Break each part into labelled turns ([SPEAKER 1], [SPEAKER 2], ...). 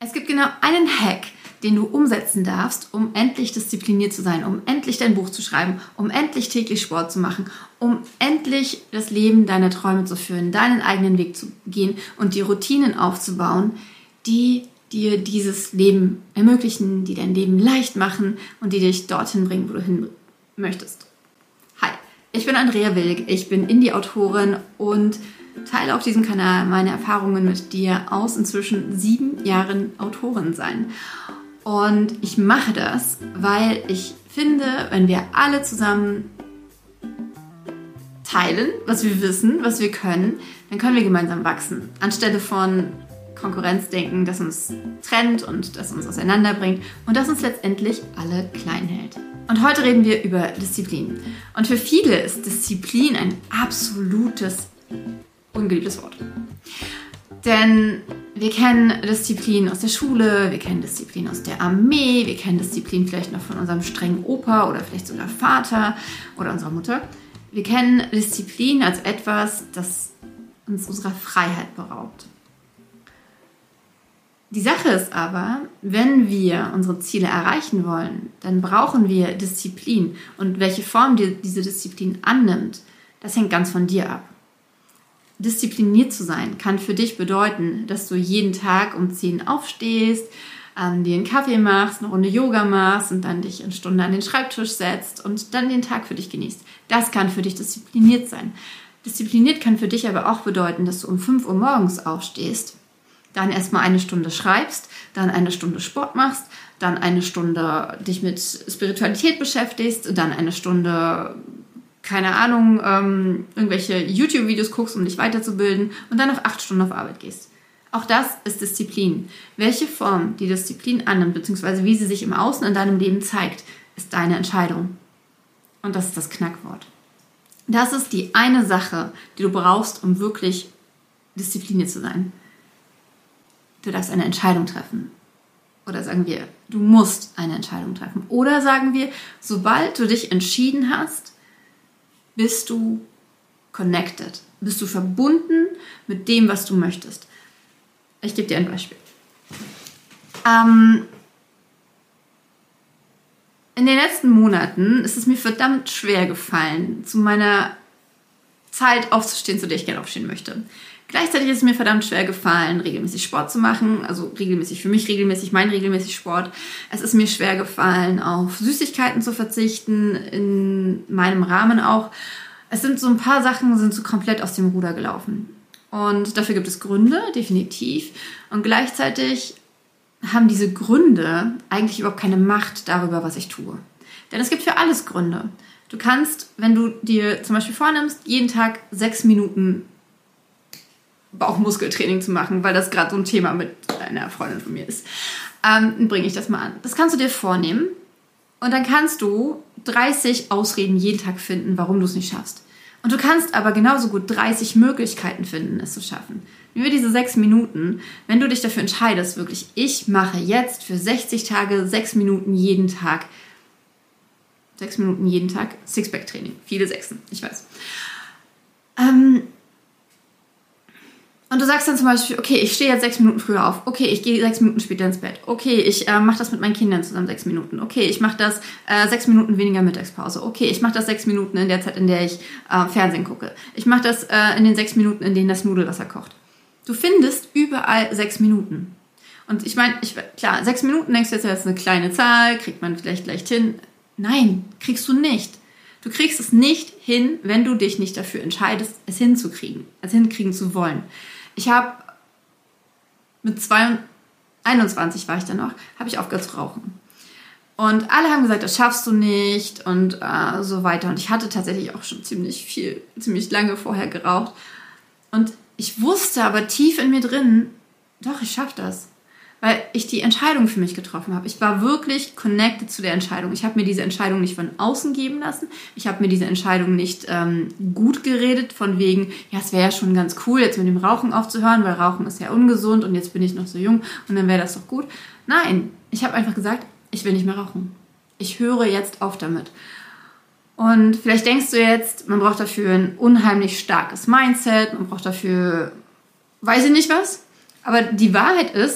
[SPEAKER 1] Es gibt genau einen Hack, den du umsetzen darfst, um endlich diszipliniert zu sein, um endlich dein Buch zu schreiben, um endlich täglich Sport zu machen, um endlich das Leben deiner Träume zu führen, deinen eigenen Weg zu gehen und die Routinen aufzubauen, die dir dieses Leben ermöglichen, die dein Leben leicht machen und die dich dorthin bringen, wo du hin möchtest. Hi, ich bin Andrea Wilk, ich bin Indie-Autorin und teile auf diesem Kanal meine Erfahrungen mit dir aus inzwischen 7 Jahren Autorin sein. Und ich mache das, weil ich finde, wenn wir alle zusammen teilen, was wir wissen, was wir können, dann können wir gemeinsam wachsen. Anstelle von Konkurrenzdenken, das uns trennt und das uns auseinanderbringt und das uns letztendlich alle klein hält. Und heute reden wir über Disziplin. Und für viele ist Disziplin ein absolutes, ungeliebtes Wort. Denn wir kennen Disziplin aus der Schule, wir kennen Disziplin aus der Armee, wir kennen Disziplin vielleicht noch von unserem strengen Opa oder vielleicht sogar Vater oder unserer Mutter. Wir kennen Disziplin als etwas, das uns unserer Freiheit beraubt. Die Sache ist aber, wenn wir unsere Ziele erreichen wollen, dann brauchen wir Disziplin. Und welche Form diese Disziplin annimmt, das hängt ganz von dir ab. Diszipliniert zu sein kann für dich bedeuten, dass du jeden Tag um 10 aufstehst, dir einen Kaffee machst, eine Runde Yoga machst und dann dich eine Stunde an den Schreibtisch setzt und dann den Tag für dich genießt. Das kann für dich diszipliniert sein. Diszipliniert kann für dich aber auch bedeuten, dass du um 5 Uhr morgens aufstehst, dann erstmal eine Stunde schreibst, dann eine Stunde Sport machst, dann eine Stunde dich mit Spiritualität beschäftigst, dann eine Stunde, keine Ahnung, irgendwelche YouTube-Videos guckst, um dich weiterzubilden und dann noch 8 Stunden auf Arbeit gehst. Auch das ist Disziplin. Welche Form die Disziplin annimmt, beziehungsweise wie sie sich im Außen in deinem Leben zeigt, ist deine Entscheidung. Und das ist das Knackwort. Das ist die eine Sache, die du brauchst, um wirklich diszipliniert zu sein. Du darfst eine Entscheidung treffen. Oder sagen wir, du musst eine Entscheidung treffen. Oder sagen wir, sobald du dich entschieden hast, bist du connected. Bist du verbunden mit dem, was du möchtest. Ich gebe dir ein Beispiel. In den letzten Monaten ist es mir verdammt schwer gefallen, zu meiner Zeit aufzustehen, zu der ich gerne aufstehen möchte. Gleichzeitig ist es mir verdammt schwer gefallen, regelmäßig Sport zu machen, also regelmäßig für mich, mein regelmäßig Sport. Es ist mir schwer gefallen, auf Süßigkeiten zu verzichten, in meinem Rahmen auch. Es sind so ein paar Sachen, sind so komplett aus dem Ruder gelaufen. Und dafür gibt es Gründe, definitiv. Und gleichzeitig haben diese Gründe eigentlich überhaupt keine Macht darüber, was ich tue. Denn es gibt für alles Gründe. Du kannst, wenn du dir zum Beispiel vornimmst, jeden Tag 6 Minuten Bauchmuskeltraining zu machen, weil das gerade so ein Thema mit einer Freundin von mir ist, dann bringe ich das mal an. Das kannst du dir vornehmen und dann kannst du 30 Ausreden jeden Tag finden, warum du es nicht schaffst. Und du kannst aber genauso gut 30 Möglichkeiten finden, es zu schaffen. Über diese 6 Minuten, wenn du dich dafür entscheidest, wirklich, ich mache jetzt für 60 Tage 6 Minuten jeden Tag, 6 Minuten jeden Tag Sixpack-Training. Viele Sechsen, ich weiß. Und du sagst dann zum Beispiel, okay, ich stehe jetzt 6 Minuten früher auf. Okay, ich gehe 6 Minuten später ins Bett. Okay, ich mache das mit meinen Kindern zusammen 6 Minuten. Okay, ich mache das 6 Minuten weniger Mittagspause. Okay, ich mache das 6 Minuten in der Zeit, in der ich Fernsehen gucke. Ich mache das in den 6 Minuten, in denen das Nudelwasser kocht. Du findest überall 6 Minuten. Und ich meine, klar, 6 Minuten denkst du jetzt, das ist eine kleine Zahl, kriegt man vielleicht leicht hin. Nein, kriegst du nicht. Du kriegst es nicht hin, wenn du dich nicht dafür entscheidest, es hinzukriegen, es hinkriegen zu wollen. Ich habe mit 21 war ich dann noch, habe ich aufgehört zu rauchen. Und alle haben gesagt, das schaffst du nicht und so weiter. Und ich hatte tatsächlich auch schon ziemlich lange vorher geraucht. Und ich wusste aber tief in mir drin, doch, ich schaffe das. Weil ich die Entscheidung für mich getroffen habe. Ich war wirklich connected zu der Entscheidung. Ich habe mir diese Entscheidung nicht von außen geben lassen. Ich habe mir diese Entscheidung nicht gut geredet, von wegen, ja, es wäre ja schon ganz cool, jetzt mit dem Rauchen aufzuhören, weil Rauchen ist ja ungesund und jetzt bin ich noch so jung und dann wäre das doch gut. Nein, ich habe einfach gesagt, ich will nicht mehr rauchen. Ich höre jetzt auf damit. Und vielleicht denkst du jetzt, man braucht dafür ein unheimlich starkes Mindset, man braucht dafür, weiß ich nicht was. Aber die Wahrheit ist,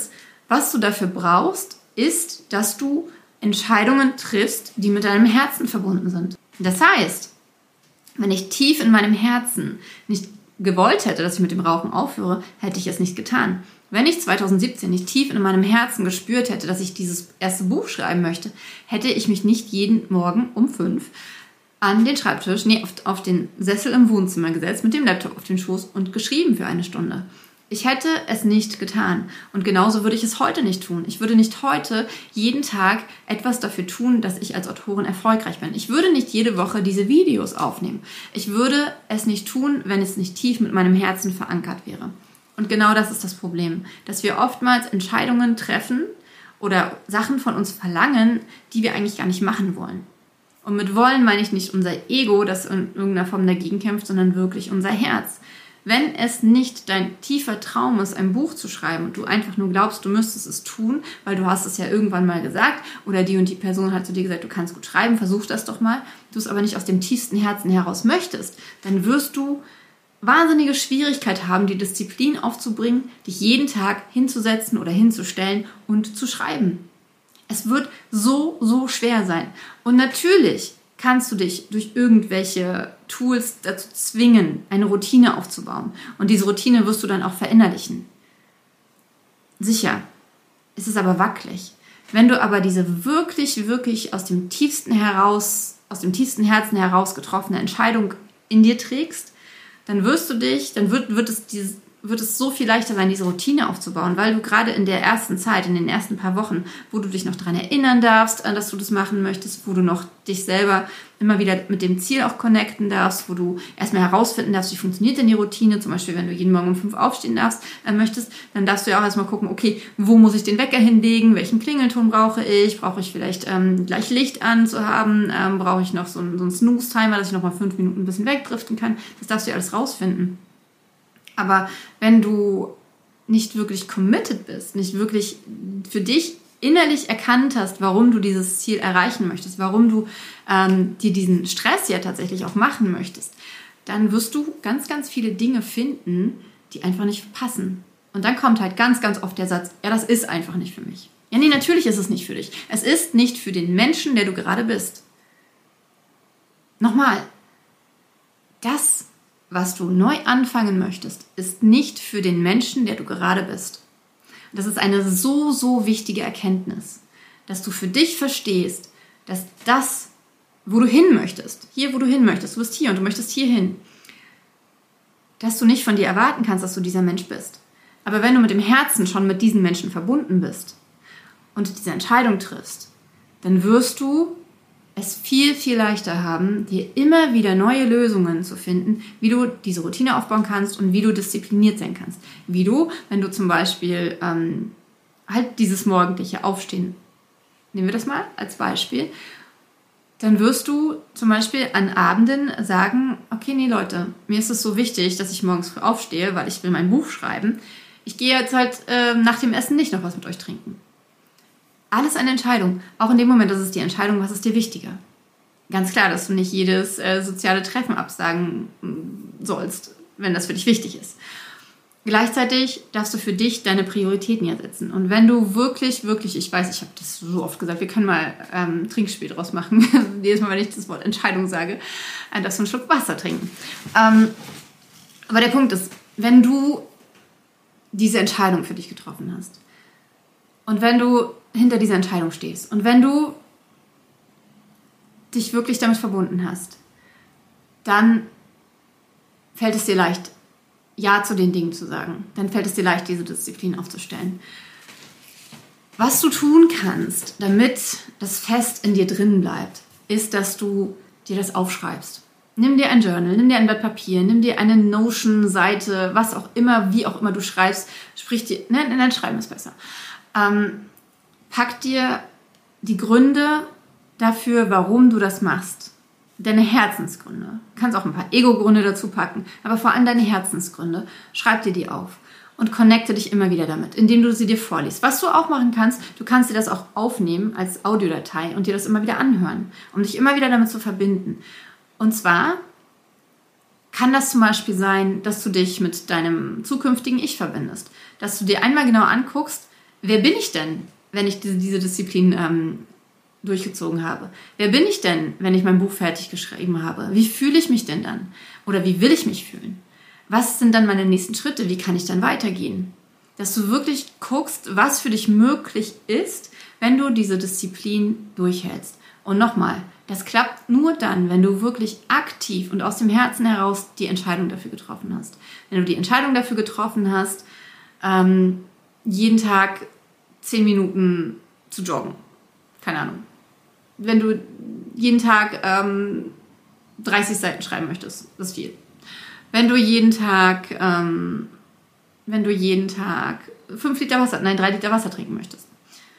[SPEAKER 1] Was du dafür brauchst, ist, dass du Entscheidungen triffst, die mit deinem Herzen verbunden sind. Das heißt, wenn ich tief in meinem Herzen nicht gewollt hätte, dass ich mit dem Rauchen aufhöre, hätte ich es nicht getan. Wenn ich 2017 nicht tief in meinem Herzen gespürt hätte, dass ich dieses erste Buch schreiben möchte, hätte ich mich nicht jeden Morgen um 5 an den Schreibtisch, auf den Sessel im Wohnzimmer gesetzt, mit dem Laptop auf den Schoß und geschrieben für 1 Stunde. Ich hätte es nicht getan. Und genauso würde ich es heute nicht tun. Ich würde nicht heute jeden Tag etwas dafür tun, dass ich als Autorin erfolgreich bin. Ich würde nicht jede Woche diese Videos aufnehmen. Ich würde es nicht tun, wenn es nicht tief mit meinem Herzen verankert wäre. Und genau das ist das Problem, dass wir oftmals Entscheidungen treffen oder Sachen von uns verlangen, die wir eigentlich gar nicht machen wollen. Und mit wollen meine ich nicht unser Ego, das in irgendeiner Form dagegen kämpft, sondern wirklich unser Herz. Wenn es nicht dein tiefer Traum ist, ein Buch zu schreiben und du einfach nur glaubst, du müsstest es tun, weil du hast es ja irgendwann mal gesagt oder die und die Person hat zu dir gesagt, du kannst gut schreiben, versuch das doch mal, du es aber nicht aus dem tiefsten Herzen heraus möchtest, dann wirst du wahnsinnige Schwierigkeit haben, die Disziplin aufzubringen, dich jeden Tag hinzusetzen oder hinzustellen und zu schreiben. Es wird so, so schwer sein. Und natürlich kannst du dich durch irgendwelche Tools dazu zwingen, eine Routine aufzubauen. Und diese Routine wirst du dann auch verinnerlichen. Sicher, es ist aber wackelig. Wenn du aber diese wirklich, wirklich aus dem tiefsten Herzen heraus getroffene Entscheidung in dir trägst, dann wird es so viel leichter sein, diese Routine aufzubauen, weil du gerade in der ersten Zeit, in den ersten paar Wochen, wo du dich noch daran erinnern darfst, dass du das machen möchtest, wo du noch dich selber immer wieder mit dem Ziel auch connecten darfst, wo du erstmal herausfinden darfst, wie funktioniert denn die Routine, zum Beispiel, wenn du jeden Morgen um 5 aufstehen möchtest, dann darfst du ja auch erstmal gucken, okay, wo muss ich den Wecker hinlegen, welchen Klingelton brauche ich vielleicht gleich Licht an zu haben, brauche ich noch so einen Snooze-Timer, dass ich noch mal 5 Minuten ein bisschen wegdriften kann, das darfst du ja alles rausfinden. Aber wenn du nicht wirklich committed bist, nicht wirklich für dich innerlich erkannt hast, warum du dieses Ziel erreichen möchtest, warum du dir diesen Stress ja tatsächlich auch machen möchtest, dann wirst du ganz, ganz viele Dinge finden, die einfach nicht passen. Und dann kommt halt ganz, ganz oft der Satz, ja, das ist einfach nicht für mich. Ja, nee, natürlich ist es nicht für dich. Es ist nicht für den Menschen, der du gerade bist. Nochmal, das, was du neu anfangen möchtest, ist nicht für den Menschen, der du gerade bist. Das ist eine so, so wichtige Erkenntnis, dass du für dich verstehst, dass das, wo du hin möchtest, hier, wo du hin möchtest, du bist hier und du möchtest hier hin, dass du nicht von dir erwarten kannst, dass du dieser Mensch bist. Aber wenn du mit dem Herzen schon mit diesen Menschen verbunden bist und diese Entscheidung triffst, dann wirst du es viel, viel leichter haben, dir immer wieder neue Lösungen zu finden, wie du diese Routine aufbauen kannst und wie du diszipliniert sein kannst. Wie du, wenn du zum Beispiel halt dieses morgendliche Aufstehen, nehmen wir das mal als Beispiel, dann wirst du zum Beispiel an Abenden sagen, okay, nee Leute, mir ist es so wichtig, dass ich morgens früh aufstehe, weil ich will mein Buch schreiben. Ich gehe jetzt halt nach dem Essen nicht noch was mit euch trinken. Alles eine Entscheidung. Auch in dem Moment ist es die Entscheidung, was ist dir wichtiger. Ganz klar, dass du nicht jedes soziale Treffen absagen sollst, wenn das für dich wichtig ist. Gleichzeitig darfst du für dich deine Prioritäten ja setzen. Und wenn du wirklich, wirklich, ich weiß, ich habe das so oft gesagt, wir können mal Trinkspiel draus machen. Jedes Mal, wenn ich das Wort Entscheidung sage, darfst du einen Schluck Wasser trinken. Aber der Punkt ist, wenn du diese Entscheidung für dich getroffen hast und wenn du hinter dieser Entscheidung stehst und wenn du dich wirklich damit verbunden hast, dann fällt es dir leicht, Ja zu den Dingen zu sagen. Dann fällt es dir leicht, diese Disziplin aufzustellen. Was du tun kannst, damit das fest in dir drin bleibt, ist, dass du dir das aufschreibst. Nimm dir ein Journal, nimm dir ein Blatt Papier, nimm dir eine Notion-Seite, was auch immer, wie auch immer du schreibst. Nein, schreiben ist besser. Pack dir die Gründe dafür, warum du das machst. Deine Herzensgründe. Du kannst auch ein paar Ego-Gründe dazu packen, aber vor allem deine Herzensgründe. Schreib dir die auf und connecte dich immer wieder damit, indem du sie dir vorliest. Was du auch machen kannst, du kannst dir das auch aufnehmen als Audiodatei und dir das immer wieder anhören, um dich immer wieder damit zu verbinden. Und zwar kann das zum Beispiel sein, dass du dich mit deinem zukünftigen Ich verbindest. Dass du dir einmal genau anguckst, wer bin ich denn, wenn ich diese Disziplin durchgezogen habe? Wer bin ich denn, wenn ich mein Buch fertig geschrieben habe? Wie fühle ich mich denn dann? Oder wie will ich mich fühlen? Was sind dann meine nächsten Schritte? Wie kann ich dann weitergehen? Dass du wirklich guckst, was für dich möglich ist, wenn du diese Disziplin durchhältst. Und nochmal, das klappt nur dann, wenn du wirklich aktiv und aus dem Herzen heraus die Entscheidung dafür getroffen hast. Wenn du die Entscheidung dafür getroffen hast, jeden Tag 10 Minuten zu joggen. Keine Ahnung. Wenn du jeden Tag 30 Seiten schreiben möchtest, das ist viel. Wenn du jeden Tag 3 Liter Wasser trinken möchtest.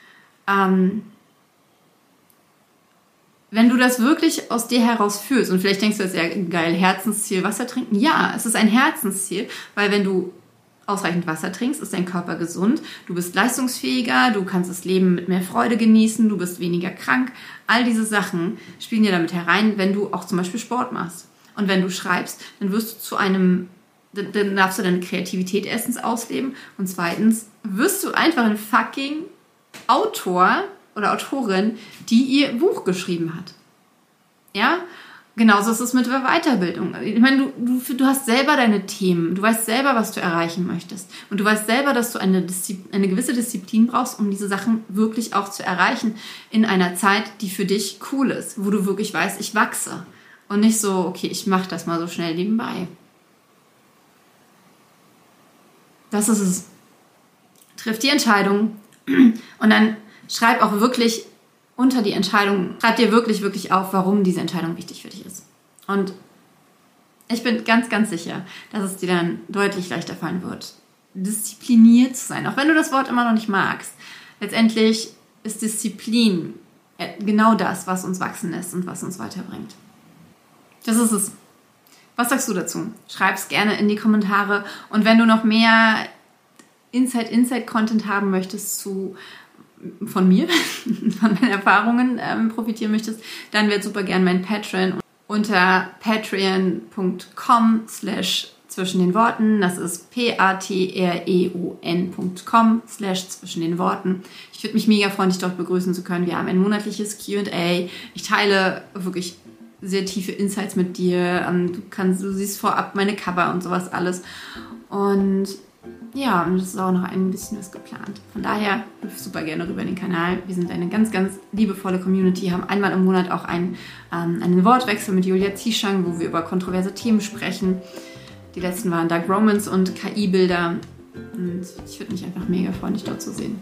[SPEAKER 1] Wenn du das wirklich aus dir heraus fühlst, und vielleicht denkst du jetzt, ja geil, Herzensziel, Wasser trinken. Ja, es ist ein Herzensziel, weil wenn du ausreichend Wasser trinkst, ist dein Körper gesund, du bist leistungsfähiger, du kannst das Leben mit mehr Freude genießen, du bist weniger krank. All diese Sachen spielen dir damit herein, wenn du auch zum Beispiel Sport machst. Und wenn du schreibst, dann wirst du dann darfst du deine Kreativität erstens ausleben und zweitens wirst du einfach ein fucking Autor oder Autorin, die ihr Buch geschrieben hat. Ja? Genauso ist es mit der Weiterbildung. Ich meine, du hast selber deine Themen, du weißt selber, was du erreichen möchtest. Und du weißt selber, dass du eine gewisse Disziplin brauchst, um diese Sachen wirklich auch zu erreichen in einer Zeit, die für dich cool ist, wo du wirklich weißt, ich wachse. Und nicht so, okay, ich mache das mal so schnell nebenbei. Das ist es. Triff die Entscheidung und dann schreib auch wirklich unter die Entscheidung, schreib dir wirklich, wirklich auf, warum diese Entscheidung wichtig für dich ist. Und ich bin ganz, ganz sicher, dass es dir dann deutlich leichter fallen wird, diszipliniert zu sein, auch wenn du das Wort immer noch nicht magst. Letztendlich ist Disziplin genau das, was uns wachsen lässt und was uns weiterbringt. Das ist es. Was sagst du dazu? Schreib's gerne in die Kommentare. Und wenn du noch mehr Inside-Content haben möchtest von mir, von meinen Erfahrungen profitieren möchtest, dann wäre super gern mein Patreon unter patreon.com/zwischen den Worten. Das ist patreon.com/zwischen den Worten. Ich würde mich mega freuen, dich dort begrüßen zu können. Wir haben ein monatliches Q&A. Ich teile wirklich sehr tiefe Insights mit dir. Du siehst vorab meine Cover und sowas alles. Und ja, und es ist auch noch ein bisschen was geplant. Von daher super gerne rüber in den Kanal. Wir sind eine ganz, ganz liebevolle Community, haben einmal im Monat auch einen Wortwechsel mit Julia Zieschang, wo wir über kontroverse Themen sprechen. Die letzten waren Dark Romance und KI-Bilder. Und ich würde mich einfach mega freuen, dich dort zu sehen.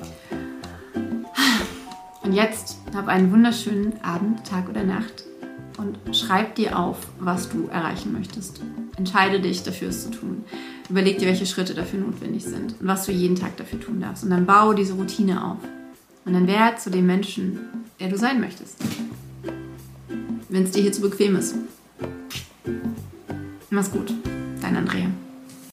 [SPEAKER 1] Und jetzt hab einen wunderschönen Abend, Tag oder Nacht und schreib dir auf, was du erreichen möchtest. Entscheide dich dafür, es zu tun. Überleg dir, welche Schritte dafür notwendig sind und was du jeden Tag dafür tun darfst. Und dann baue diese Routine auf. Und dann werd zu dem Menschen, der du sein möchtest. Wenn es dir hier zu bequem ist. Mach's gut. Dein Andrea.